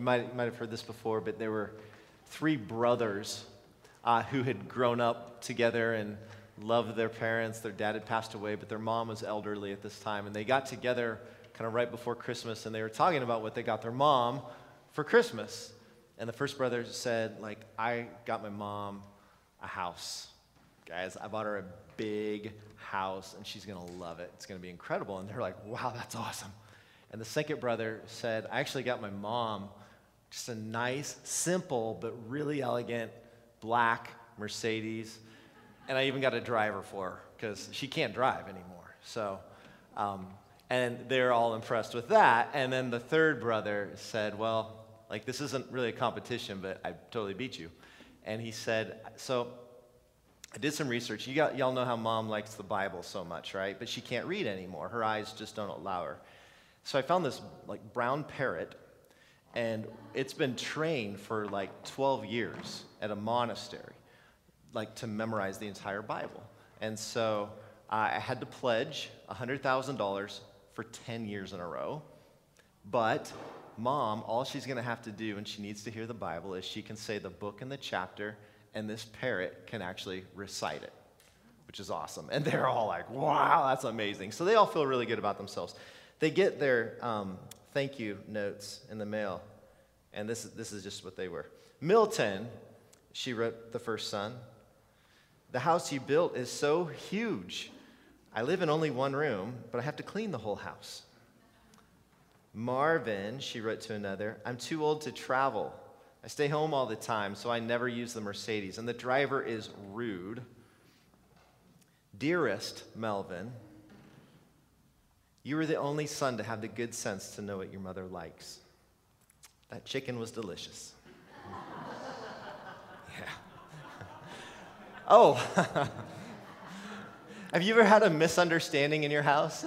might have heard this before, but there were three brothers who had grown up together and loved their parents. Their dad had passed away, but their mom was elderly at this time. And they got together kind of right before Christmas, and they were talking about what they got their mom for Christmas. And the first brother said, like, I got my mom a house. Guys, I bought her a big house, and she's going to love it. It's going to be incredible. And they're like, wow, that's awesome. And the second brother said, I actually got my mom just a nice, simple, but really elegant black Mercedes. And I even got a driver for her because she can't drive anymore. So, and they're all impressed with that. And then the third brother said, well, like, this isn't really a competition, but I totally beat you. And he said, so I did some research. Y'all know how mom likes the Bible so much, right? But she can't read anymore. Her eyes just don't allow her. So I found this like brown parrot, and it's been trained for like 12 years at a monastery, like to memorize the entire Bible. And so I had to pledge $100,000 for 10 years in a row. But mom, all she's going to have to do, and she needs to hear the Bible, is she can say the book and the chapter, and this parrot can actually recite it, which is awesome. And they're all like, wow, that's amazing. So they all feel really good about themselves. They get their thank you notes in the mail, and this is just what they were. Milton, she wrote, the first son, the house you built is so huge. I live in only one room, but I have to clean the whole house. Marvin, she wrote to another, I'm too old to travel. I stay home all the time, so I never use the Mercedes, and the driver is rude. Dearest Melvin, you were the only son to have the good sense to know what your mother likes. That chicken was delicious. Yeah. Oh, have you ever had a misunderstanding in your house?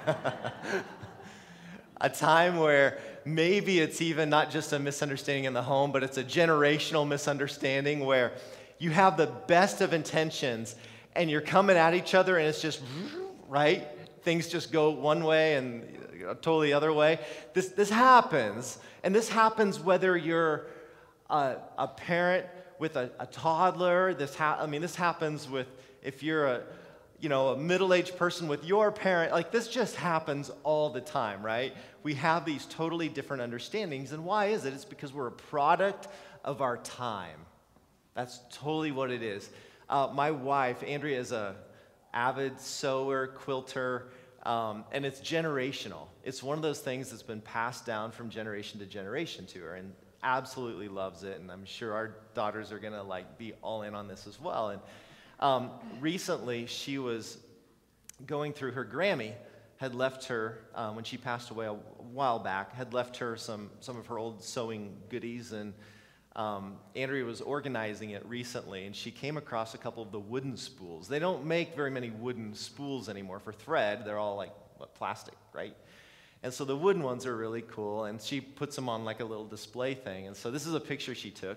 A time where maybe it's even not just a misunderstanding in the home, but it's a generational misunderstanding where you have the best of intentions and you're coming at each other and it's just, right? Things just go one way and totally other way. This happens, and this happens whether you're a parent with a toddler. This happens with if you're a middle-aged person with your parent. Like, this just happens all the time, right? We have these totally different understandings, and why is it? It's because we're a product of our time. That's totally what it is. My wife, Andrea, is a avid sewer, quilter, and it's generational. It's one of those things that's been passed down from generation to generation to her, and absolutely loves it, and I'm sure our daughters are going to be all in on this as well. And recently, she was going through her Grammy, had left her, when she passed away a while back, had left her some of her old sewing goodies, and Andrea was organizing it recently, and she came across a couple of the wooden spools. They don't make very many wooden spools anymore for thread. They're all plastic, right? And so the wooden ones are really cool, and she puts them on like a little display thing. And so this is a picture she took.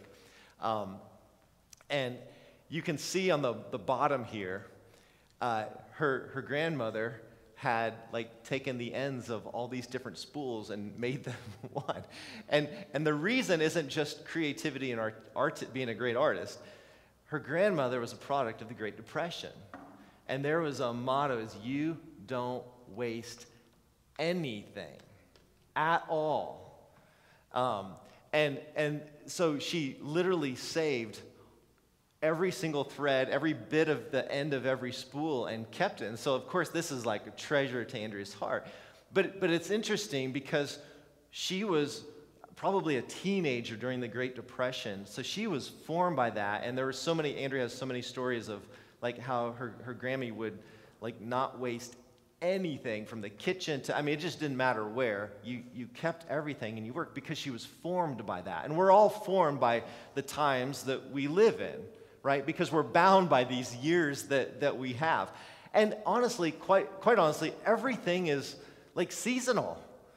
And you can see on the bottom here, her grandmother had taken the ends of all these different spools and made them one. And the reason isn't just creativity and art being a great artist. Her grandmother was a product of the Great Depression. And there was a motto is you don't waste anything at all. And so she literally saved every single thread, every bit of the end of every spool, and kept it. And so, of course, this is like a treasure to Andrea's heart. But it's interesting because she was probably a teenager during the Great Depression, so she was formed by that. And there were Andrea has so many stories of how her Grammy would not waste anything from the kitchen to, it just didn't matter where. You kept everything and you worked because she was formed by that. And we're all formed by the times that we live in, right? Because we're bound by these years that we have. And honestly, quite honestly, everything is seasonal.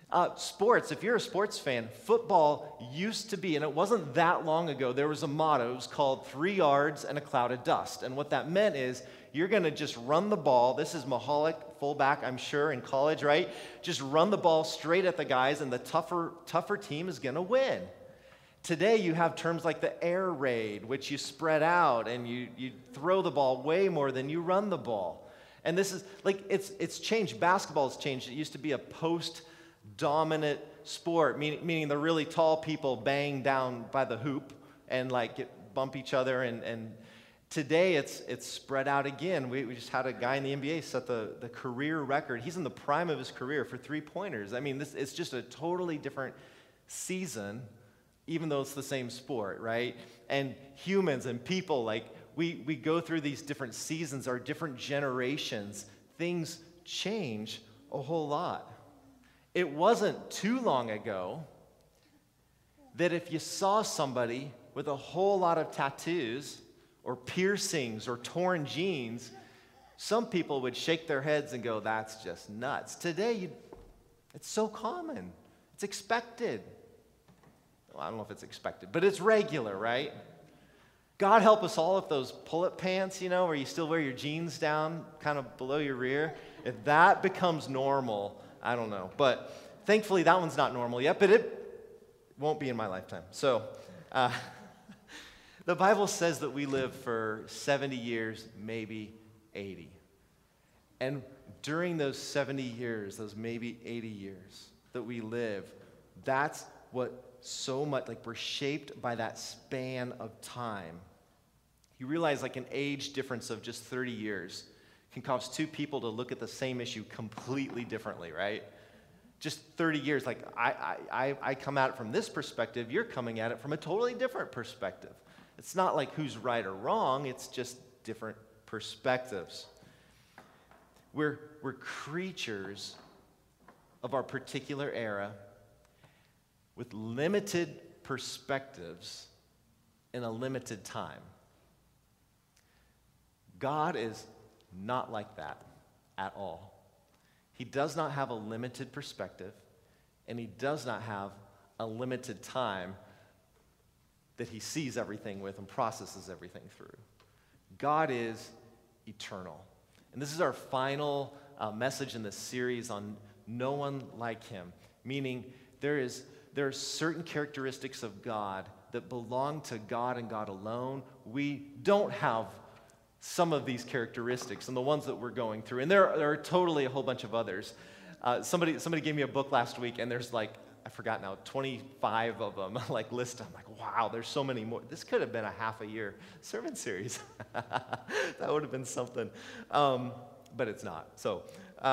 Sports, if you're a sports fan, football used to be, and it wasn't that long ago, there was a motto. It was called 3 yards and a cloud of dust. And what that meant is you're going to just run the ball. This is Mahalik, fullback, I'm sure, in college, right? Just run the ball straight at the guys, and the tougher team is going to win. Today, you have terms like the air raid, which you spread out, and you throw the ball way more than you run the ball. And this is, like, it's changed. Basketball has changed. It used to be a post-dominant sport, meaning the really tall people bang down by the hoop and, like, bump each other. And today, it's spread out again. We just had a guy in the NBA set the career record. He's in the prime of his career for three-pointers. I mean, it's just a totally different season, even though it's the same sport, right? And humans and people, like, we go through these different seasons, our different generations. Things change a whole lot. It wasn't too long ago that if you saw somebody with a whole lot of tattoos or piercings or torn jeans, some people would shake their heads and go, that's just nuts. Today, it's so common. It's expected. Well, I don't know if it's expected, but it's regular, right? God help us all if those pull-up pants, where you still wear your jeans down kind of below your rear, if that becomes normal, I don't know. But thankfully, that one's not normal yet, but it won't be in my lifetime. So the Bible says that we live for 70 years, maybe 80. And during those 70 years, those maybe 80 years that we live, that's what so much, like, we're shaped by that span of time. You realize, like, an age difference of just 30 years can cause two people to look at the same issue completely differently, right? Just 30 years, like, I come at it from this perspective, you're coming at it from a totally different perspective. It's not like who's right or wrong, it's just different perspectives. We're creatures of our particular era with limited perspectives in a limited time. God is not like that at all. He does not have a limited perspective, and he does not have a limited time that he sees everything with and processes everything through. God is eternal. And this is our final message in this series on no one like him, meaning there are certain characteristics of God that belong to God and God alone. We don't have some of these characteristics and the ones that we're going through. And there are totally a whole bunch of others. Somebody gave me a book last week, and there's, like, I forgot now, 25 of them, like, listed. I'm like, wow, there's so many more. This could have been a half a year sermon series. That would have been something. But it's not. So,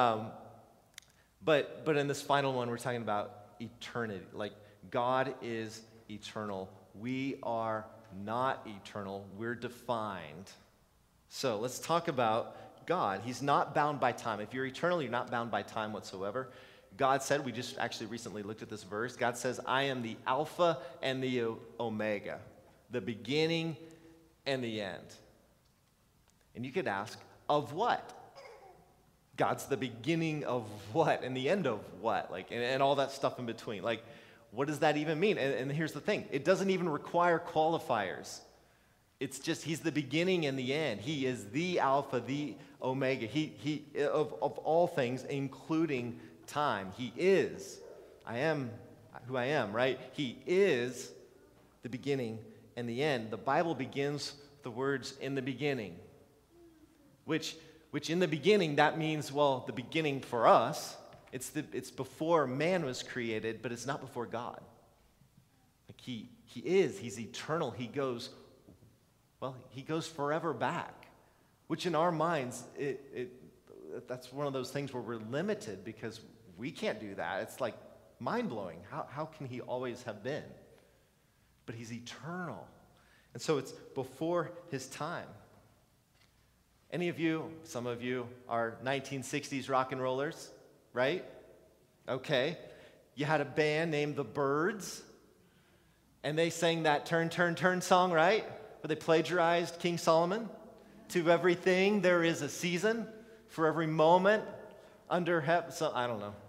but in this final one, we're talking about eternity. Like, God is eternal. We are not eternal. We're defined. So let's talk about God. He's not bound by time. If you're eternal, you're not bound by time whatsoever. God said, we just actually recently looked at this verse, God says, I am the Alpha and the Omega, the beginning and the end. And you could ask, of what? God's the beginning of what and the end of what? Like, and all that stuff in between. Like, what does that even mean? And here's the thing. It doesn't even require qualifiers. It's just he's the beginning and the end. He is the Alpha, the Omega. He of all things, including time. He is. I am who I am, right? He is the beginning and the end. The Bible begins with the words in the beginning, which in the beginning, that means, well, the beginning for us, it's before man was created, but it's not before God. Like he's eternal. He goes forever back, which in our minds, that's one of those things where we're limited because we can't do that. It's like mind-blowing. How can he always have been? But he's eternal. And so it's before his time. Any of you, some of you are 1960s rock and rollers, right? Okay. You had a band named The Byrds, and they sang that Turn, Turn, Turn song, right? Where they plagiarized King Solomon. To everything there is a season, for every moment under heaven. So, I don't know.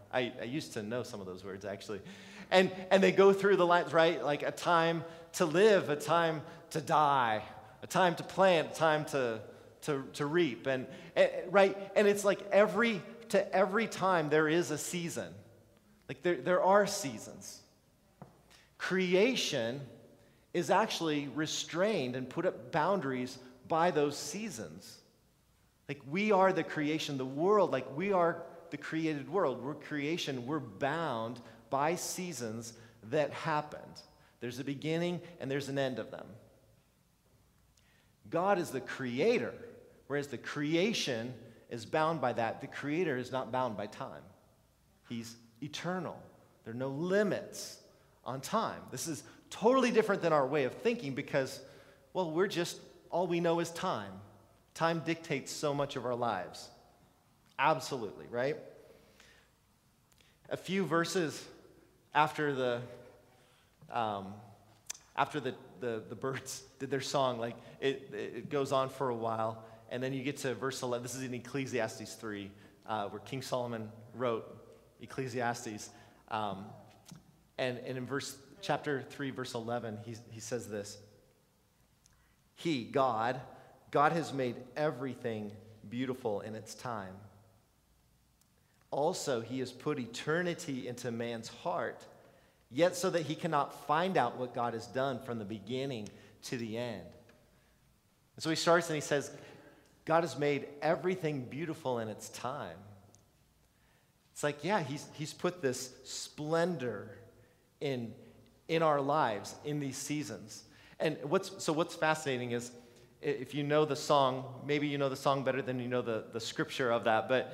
I used to know some of those words, actually. And they go through the lines, right? Like a time to live, a time to die, a time to plant, a time to reap. Right? And it's like every time there is a season. Like there are seasons. Creation is actually restrained and put up boundaries by those seasons. Like we are the creation, the world, like we are the created world. We're creation, we're bound by seasons that happened. There's a beginning and there's an end of them. God is the creator, whereas the creation is bound by that. The creator is not bound by time. He's eternal. There are no limits on time. This is totally different than our way of thinking because, well, all we know is time. Time dictates so much of our lives. Absolutely, right? A few verses after the birds did their song, like it goes on for a while, and then you get to verse 11. This is in Ecclesiastes 3, where King Solomon wrote Ecclesiastes. And in chapter 3, verse 11, he says this. God has made everything beautiful in its time. Also, he has put eternity into man's heart, yet so that he cannot find out what God has done from the beginning to the end. And so he starts and he says, God has made everything beautiful in its time. It's like, yeah, he's put this splendor in our lives in these seasons. And what's fascinating is, if you know the song, maybe you know the song better than you know the scripture of that, but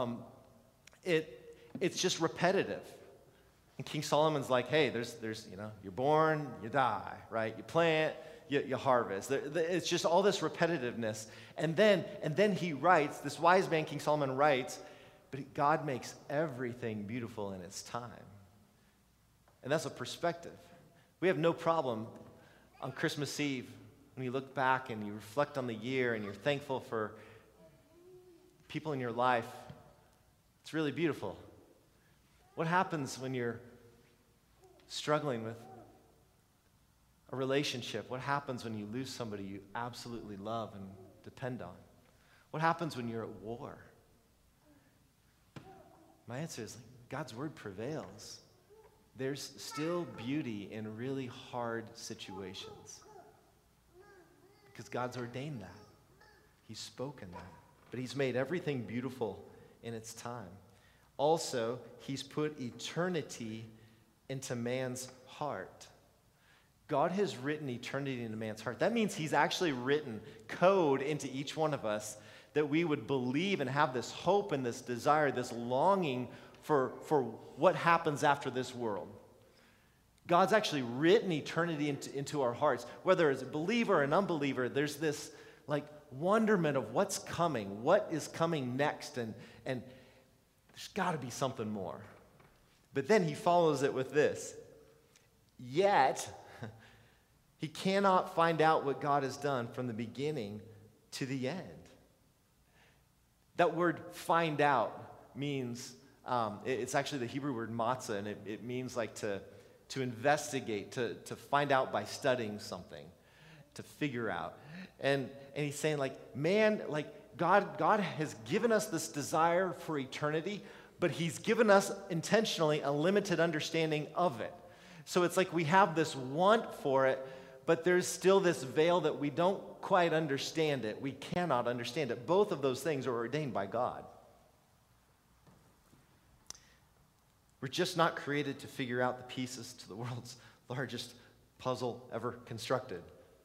it's just repetitive. And King Solomon's like, hey, there's you're born, you die, right? You plant, you harvest. It's just all this repetitiveness. And then he writes, this wise man, King Solomon, writes, but God makes everything beautiful in its time. And that's a perspective. We have no problem on Christmas Eve when you look back and you reflect on the year and you're thankful for people in your life. It's really beautiful. What happens when you're struggling with a relationship? What happens when you lose somebody you absolutely love and depend on? What happens when you're at war? My answer is God's word prevails. There's still beauty in really hard situations because God's ordained that. He's spoken that. But he's made everything beautiful in its time. Also, he's put eternity into man's heart. God has written eternity into man's heart. That means he's actually written code into each one of us that we would believe and have this hope and this desire, this longing for what happens after this world. God's actually written eternity into our hearts. Whether as a believer or an unbeliever, there's this wonderment of what's coming, what is coming next, and there's got to be something more. But then he follows it with this. Yet, he cannot find out what God has done from the beginning to the end. That word find out means, it's actually the Hebrew word matzah, and it means to investigate, to find out by studying something, to figure out. And he's saying God has given us this desire for eternity, but he's given us intentionally a limited understanding of it. So it's like we have this want for it, but there's still this veil that we don't quite understand it. We cannot understand it. Both of those things are ordained by God. We're just not created to figure out the pieces to the world's largest puzzle ever constructed.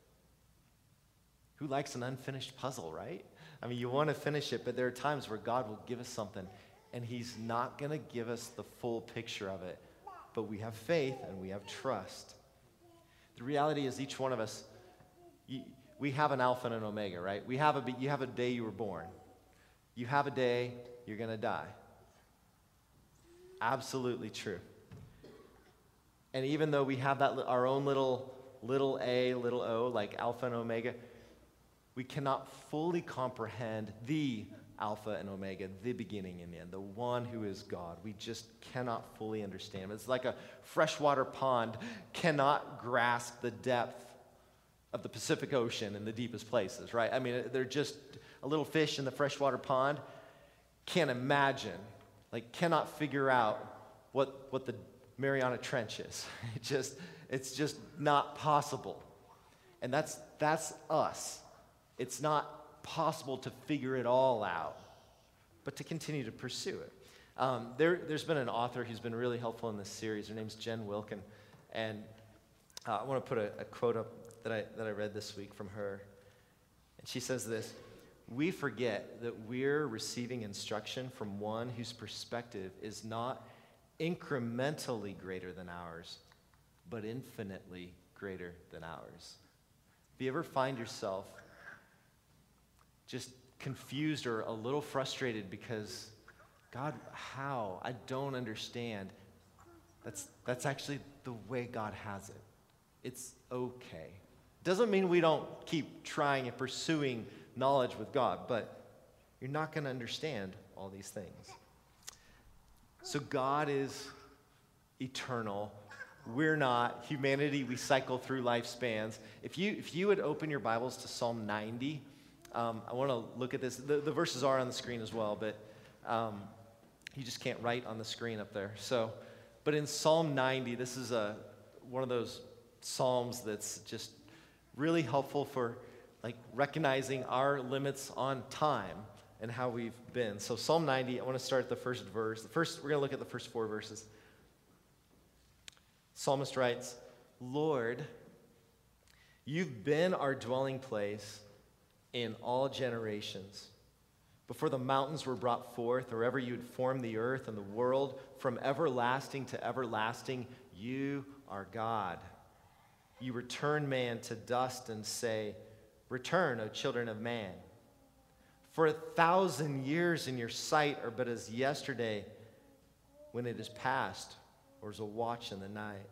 Who likes an unfinished puzzle, right? I mean, you want to finish it, but there are times where God will give us something, and he's not going to give us the full picture of it. But we have faith and we have trust. The reality is each one of us, we have an Alpha and an Omega, right? You have a day you were born. You have a day you're going to die. Absolutely true. And even though we have that our own little a, little o, like Alpha and Omega, we cannot fully comprehend the Alpha and Omega, the beginning and the end, the one who is God. We just cannot fully understand. It's like a freshwater pond cannot grasp the depth of the Pacific Ocean in the deepest places, right? I mean, they're just a little fish in the freshwater pond, can't imagine, like cannot figure out what the Mariana Trench is. It's just not possible. And that's us. It's not possible to figure it all out, but to continue to pursue it. There's been an author who's been really helpful in this series. Her name's Jen Wilkin, and I want to put a quote up that I read this week from her. And she says this: "We forget that we're receiving instruction from one whose perspective is not incrementally greater than ours, but infinitely greater than ours." If you ever find yourself just confused or a little frustrated because, God, how? I don't understand. That's actually the way God has it. It's okay. Doesn't mean we don't keep trying and pursuing knowledge with God, but you're not going to understand all these things. So God is eternal. We're not. Humanity, we cycle through lifespans. If you would open your Bibles to Psalm 90, I want to look at this. The verses are on the screen as well, but you just can't write on the screen up there. But in Psalm 90, this is one of those psalms that's just really helpful for like recognizing our limits on time and how we've been. So Psalm 90, I want to start at the first verse. We're going to look at the first 4 verses. Psalmist writes, "Lord, you've been our dwelling place in all generations. Before the mountains were brought forth, or ever you had formed the earth and the world, from everlasting to everlasting, you are God. You return man to dust and say, 'Return, O children of man.' For 1,000 years in your sight are but as yesterday when it is past, or as a watch in the night."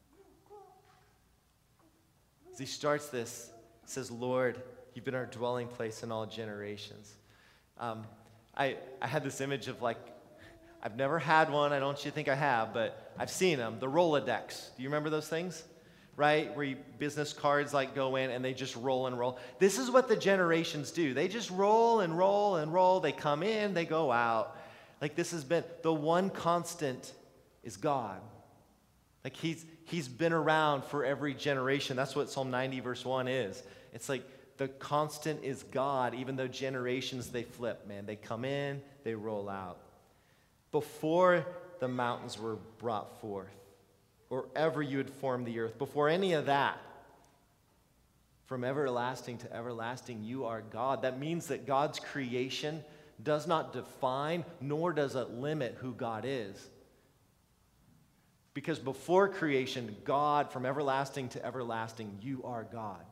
As he starts this, he says, "Lord, you've been our dwelling place in all generations." I had this image of like, I've never had one, I don't want you to think I have, but I've seen them, the Rolodex. Do you remember those things? Right? Where business cards like go in and they just roll and roll. This is what the generations do. They just roll and roll and roll. They come in, they go out. Like this has been, the one constant is God. Like he's been around for every generation. That's what Psalm 90 verse 1 is. It's like the constant is God, even though generations they flip, man. They come in, they roll out. Before the mountains were brought forth, or ever you had formed the earth, before any of that, from everlasting to everlasting, you are God. That means that God's creation does not define, nor does it limit who God is. Because before creation, God, from everlasting to everlasting, you are God.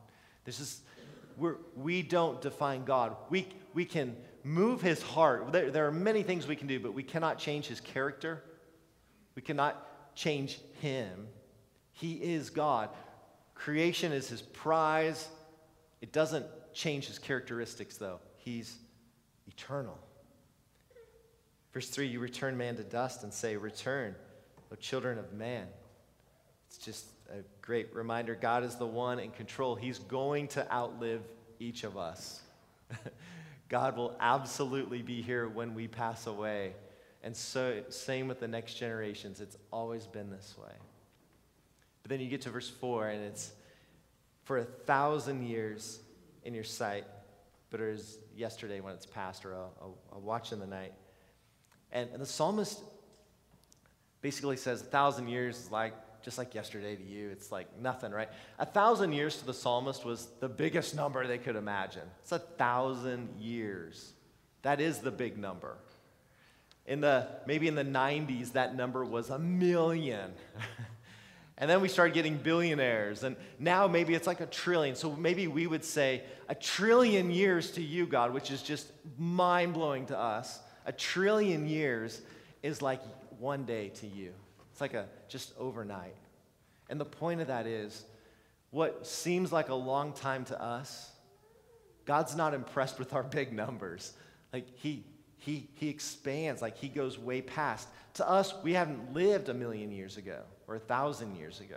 We don't define God. We can move his heart. There are many things we can do, but we cannot change his character. We cannot change him. He is God. Creation is his prize. It doesn't change his characteristics, though. He's eternal. Verse 3, you return man to dust and say, "Return, O children of man." It's just a great reminder. God is the one in control. He's going to outlive each of us. God will absolutely be here when we pass away. And so, same with the next generations. It's always been this way. But then you get to verse 4, and it's, "For 1,000 years in your sight, but it is yesterday when it's past, or a watch in the night." And the psalmist basically says 1,000 years is like just like yesterday to you. It's like nothing, right? 1,000 years to the psalmist was the biggest number they could imagine. It's 1,000 years. That is the big number. Maybe in the 90s, that number was 1,000,000. And then we started getting billionaires, and now maybe it's like 1,000,000,000. So maybe we would say 1,000,000,000,000 years to you, God, which is just mind-blowing to us. 1,000,000,000,000 years is like one day to you. It's like just overnight. And the point of that is, what seems like a long time to us, God's not impressed with our big numbers. Like he He expands, like he goes way past. To us, we haven't lived 1,000,000 years ago or 1,000 years ago.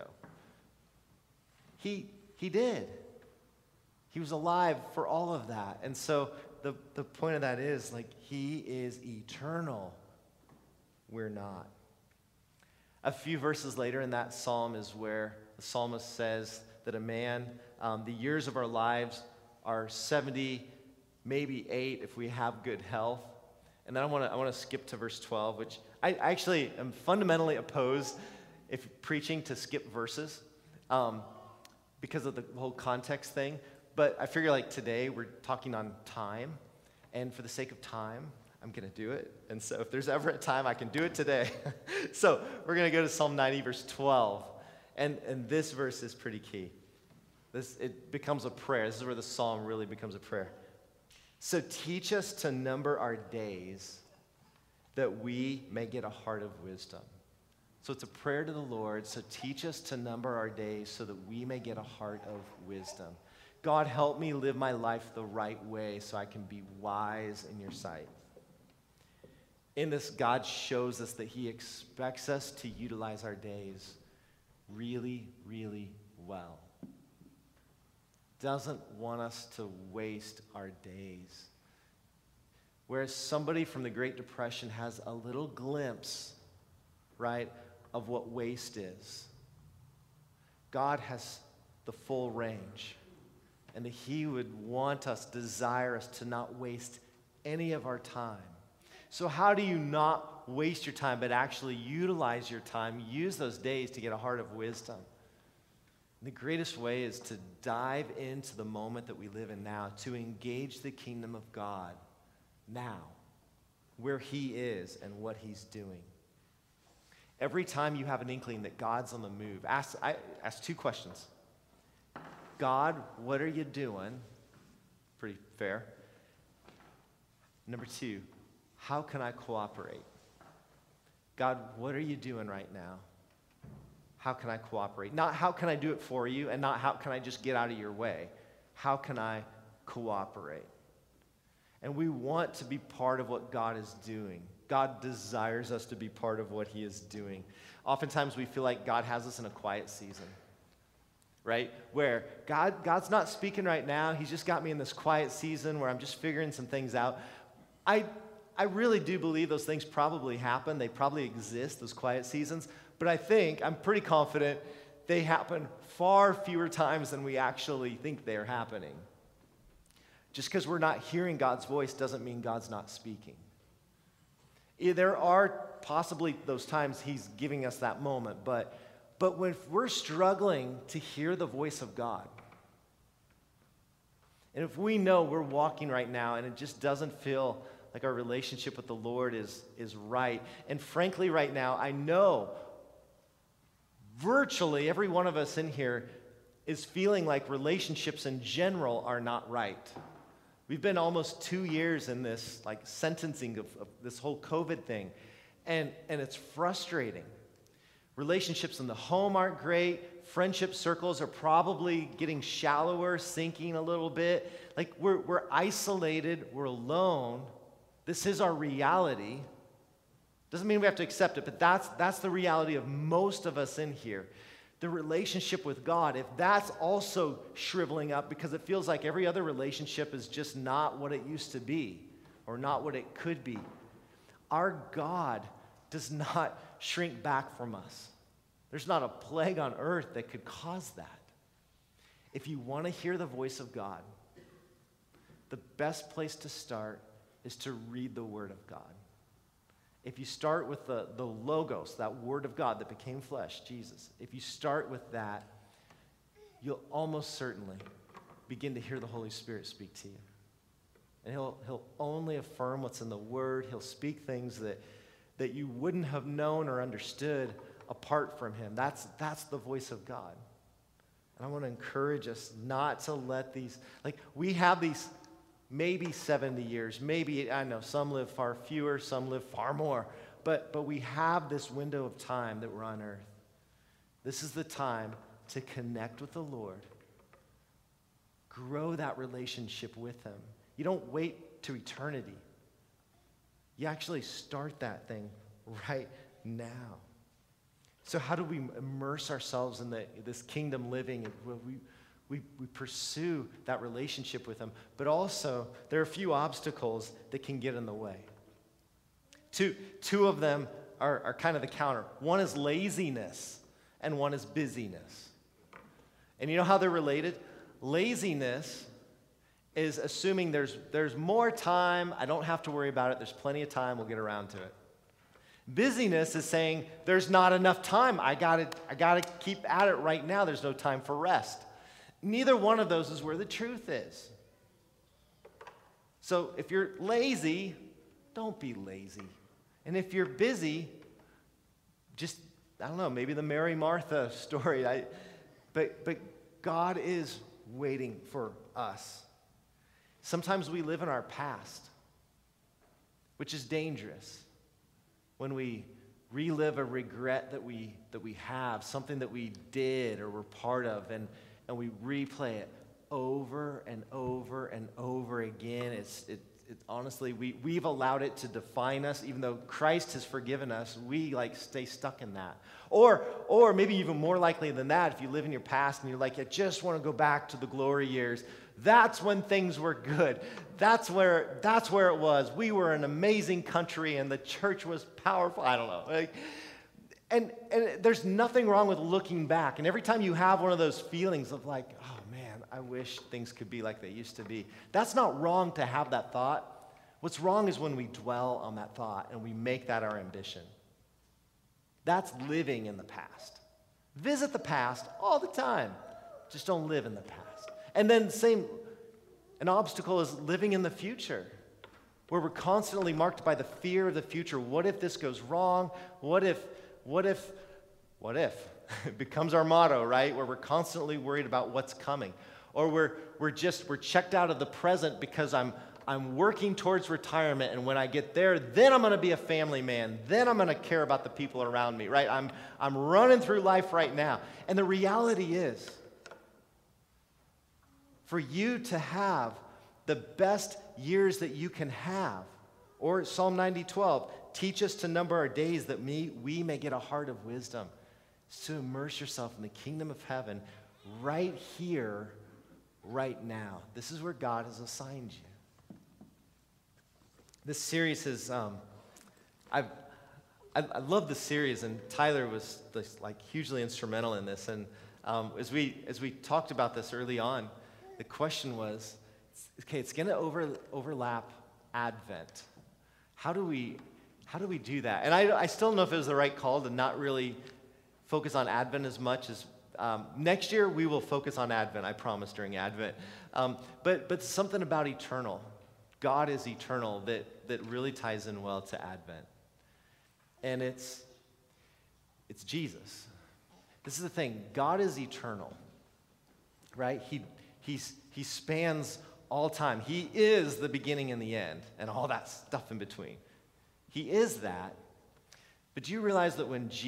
He did. He was alive for all of that. And so the point of that is, like, he is eternal. We're not. A few verses later in that psalm is where the psalmist says that the years of our lives are 70, maybe 8 if we have good health. And then I want to skip to verse 12, which I actually am fundamentally opposed if preaching to skip verses because of the whole context thing. But I figure like today we're talking on time, and for the sake of time, I'm going to do it. And so if there's ever a time, I can do it today. So we're going to go to Psalm 90, verse 12. And this verse is pretty key. It becomes a prayer. This is where the psalm really becomes a prayer. So teach us to number our days that we may get a heart of wisdom. So it's a prayer to the Lord. So teach us to number our days so that we may get a heart of wisdom. God, help me live my life the right way so I can be wise in your sight. In this, God shows us that he expects us to utilize our days really, really well. Doesn't want us to waste our days. Whereas somebody from the Great Depression has a little glimpse, right, of what waste is. God has the full range. And that he would want us, desire us to not waste any of our time. So how do you not waste your time, but actually utilize your time, use those days to get a heart of wisdom? And the greatest way is to dive into the moment that we live in now, to engage the kingdom of God now, where he is and what he's doing. Every time you have an inkling that God's on the move, ask 2 questions. God, what are you doing? Pretty fair. Number 2, how can I cooperate? God, what are you doing right now? How can I cooperate? Not how can I do it for you, and not how can I just get out of your way. How can I cooperate? And we want to be part of what God is doing. God desires us to be part of what he is doing. Oftentimes we feel like God has us in a quiet season. Right? Where God's not speaking right now. He's just got me in this quiet season where I'm just figuring some things out. I really do believe those things probably happen. They probably exist, those quiet seasons. But I'm pretty confident they happen far fewer times than we actually think they're happening. Just because we're not hearing God's voice doesn't mean God's not speaking. There are possibly those times he's giving us that moment, but when we're struggling to hear the voice of God, and if we know we're walking right now and it just doesn't feel like our relationship with the Lord is right, and frankly right now, I know virtually every one of us in here is feeling like relationships in general are not right. We've been almost 2 years in this like sentencing of this whole COVID thing, and it's frustrating. Relationships in the home aren't great. Friendship circles are probably getting shallower, sinking a little bit. Like we're isolated, we're alone. This is our reality. Doesn't mean we have to accept it, but that's the reality of most of us in here. The relationship with God, if that's also shriveling up because it feels like every other relationship is just not what it used to be or not what it could be, our God does not shrink back from us. There's not a plague on earth that could cause that. If you want to hear the voice of God, the best place to start is to read the Word of God. If you start with the Logos, that Word of God that became flesh, Jesus, if you start with that, you'll almost certainly begin to hear the Holy Spirit speak to you. And he'll only affirm what's in the Word. He'll speak things that you wouldn't have known or understood apart from him. That's the voice of God. And I want to encourage us not to let these, like we have these maybe 70 years, maybe, I know some live far fewer, some live far more, but we have this window of time that we're on earth. This is the time to connect with the Lord. Grow that relationship with him. You don't wait to eternity. You actually start that thing right now. So how do we immerse ourselves in this kingdom living? We pursue that relationship with him, but also there are a few obstacles that can get in the way. Two of them are kind of the counter. One is laziness, and one is busyness. And you know how they're related? Laziness is assuming there's more time, I don't have to worry about it, there's plenty of time, we'll get around to it. Busyness is saying there's not enough time, I gotta keep at it right now, there's no time for rest. Neither one of those is where the truth is. So if you're lazy, don't be lazy. And if you're busy, just, I don't know, maybe the Mary Martha story. But God is waiting for us. Sometimes we live in our past, which is dangerous. When we relive a regret that we have, something that we did or were part of, and we replay it over and over and over again. Honestly, we've allowed it to define us, even though Christ has forgiven us. We stay stuck in that. Or maybe even more likely than that, if you live in your past and you're like, I just want to go back to the glory years. That's when things were good. That's where it was. We were an amazing country and the church was powerful. I don't know. And there's nothing wrong with looking back. And every time you have one of those feelings of like, oh man, I wish things could be like they used to be. That's not wrong to have that thought. What's wrong is when we dwell on that thought and we make that our ambition. That's living in the past. Visit the past all the time. Just don't live in the past. And then an obstacle is living in the future, where we're constantly marked by the fear of the future. What if this goes wrong? What if? It becomes our motto, right? Where we're constantly worried about what's coming. Or we're checked out of the present because I'm working towards retirement, and when I get there, then I'm going to be a family man. Then I'm going to care about the people around me, right? I'm running through life right now. And the reality is, for you to have the best years that you can have, or Psalm 90:12, teach us to number our days that we may get a heart of wisdom. It's to immerse yourself in the kingdom of heaven right here, right now. This is where God has assigned you. This series is, I love this series, and Tyler was hugely instrumental in this. And as we talked about this early on, the question was, okay, it's going to overlap Advent. How do we do that? And I still don't know if it was the right call to not really focus on Advent as much as next year we will focus on Advent, I promise, during Advent. But something about eternal. God is eternal that really ties in well to Advent. And it's Jesus. This is the thing. God is eternal, right? He spans all time. He is the beginning and the end and all that stuff in between. He is that. But do you realize that when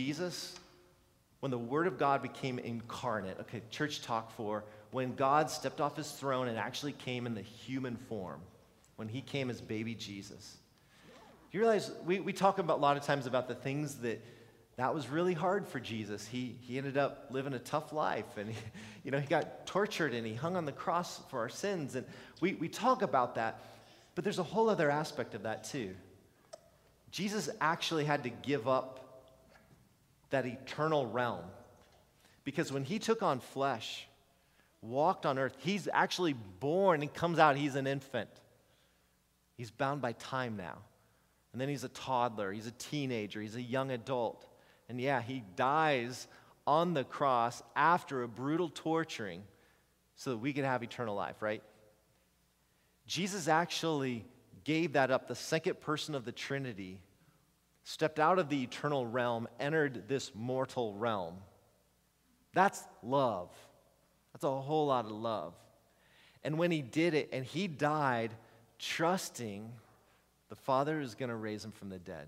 the Word of God became incarnate, okay, church talk for, when God stepped off his throne and actually came in the human form, when he came as baby Jesus, do you realize we talk about a lot of times about the things that was really hard for Jesus. He ended up living a tough life, and he got tortured and he hung on the cross for our sins. And we talk about that, but there's a whole other aspect of that too. Jesus actually had to give up that eternal realm, because when he took on flesh, walked on earth, he's actually born and comes out, he's an infant. He's bound by time now. And then he's a toddler, he's a teenager, he's a young adult. And yeah, he dies on the cross after a brutal torturing so that we could have eternal life, right? Jesus actually gave that up. The second person of the Trinity stepped out of the eternal realm, entered this mortal realm. That's love. That's a whole lot of love. And when he did it, and he died trusting the Father is going to raise him from the dead.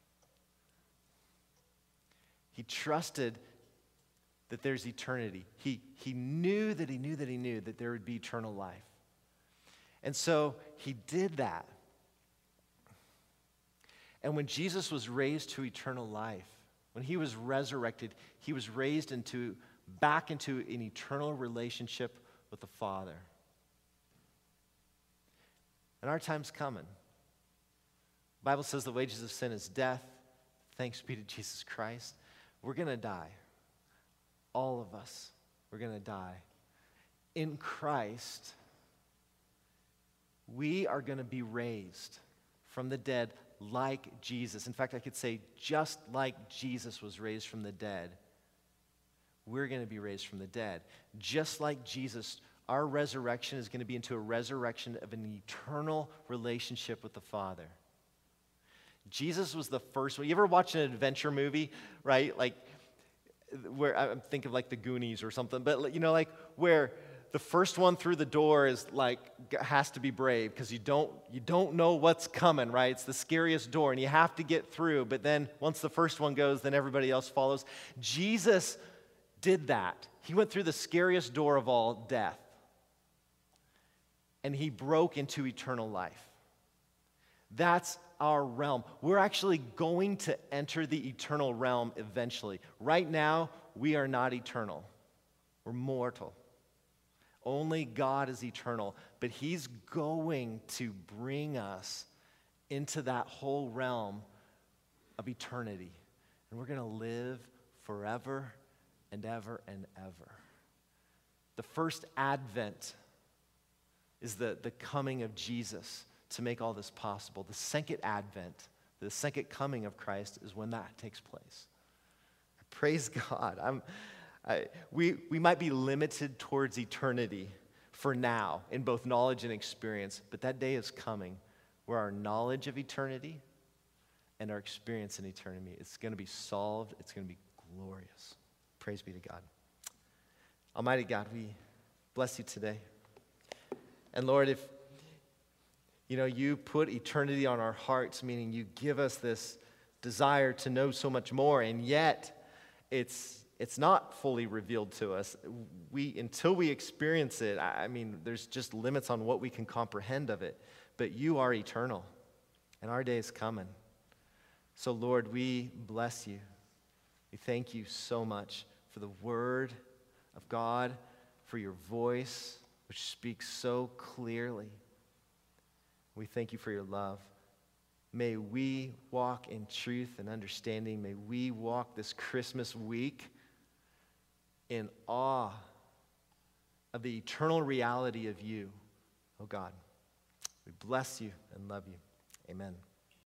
He trusted that there's eternity. He knew that there would be eternal life. And so he did that. And when Jesus was raised to eternal life, when he was resurrected, he was raised back into an eternal relationship with the Father. And our time's coming. The Bible says the wages of sin is death. Thanks be to Jesus Christ. We're going to die. All of us, we're going to die. In Christ, we are going to be raised from the dead like Jesus. In fact, I could say just like Jesus was raised from the dead, we're going to be raised from the dead. Just like Jesus, our resurrection is going to be into a resurrection of an eternal relationship with the Father. Jesus was the first one. You ever watch an adventure movie, right? Like, where I'm thinking of like the Goonies or something, but like where the first one through the door is like, has to be brave because you don't know what's coming, right? It's the scariest door and you have to get through, but then once the first one goes, then everybody else follows. Jesus did that. He went through the scariest door of all, death. And he broke into eternal life. That's our realm. We're actually going to enter the eternal realm eventually. Right now, we are not eternal. We're mortal. Only God is eternal, but he's going to bring us into that whole realm of eternity. And we're going to live forever and ever and ever. The first advent is the coming of Jesus to make all this possible. The second advent, the second coming of Christ is when that takes place. Praise God. We might be limited towards eternity for now in both knowledge and experience, but that day is coming where our knowledge of eternity and our experience in eternity, it's going to be solved. It's going to be glorious. Praise be to God. Almighty God, we bless you today. And Lord, if you put eternity on our hearts, meaning you give us this desire to know so much more, and yet it's not fully revealed to us. Until we experience it, there's just limits on what we can comprehend of it. But you are eternal, and our day is coming. So Lord, we bless you. We thank you so much for the word of God, for your voice, which speaks so clearly. We thank you for your love. May we walk in truth and understanding. May we walk this Christmas week in awe of the eternal reality of you, oh God. We bless you and love you. Amen.